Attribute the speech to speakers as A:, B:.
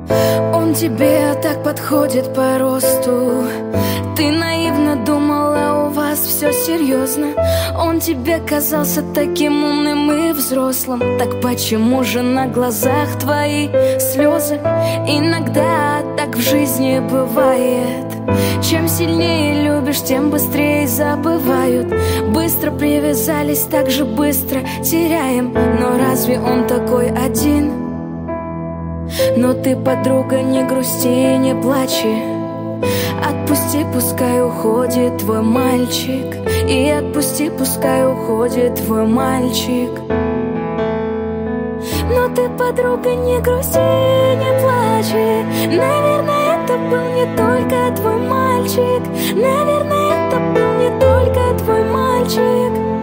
A: Он тебе так подходит по росту. Ты наивно думала, у вас все серьезно. Он тебе казался таким умным и взрослым. Так почему же на глазах твои слезы? Иногда так в жизни бывает. Чем сильнее любишь, тем быстрее забывают. Быстро привязались, так же быстро теряем. Но разве он такой один? Но ты, подруга, не грусти, не плачи. Отпусти, пускай уходит твой мальчик. И отпусти, пускай уходит твой мальчик. Но ты, подруга, не грусти, не плачи. Наверное, это был не только твой мальчик. Наверное, это был не только твой мальчик.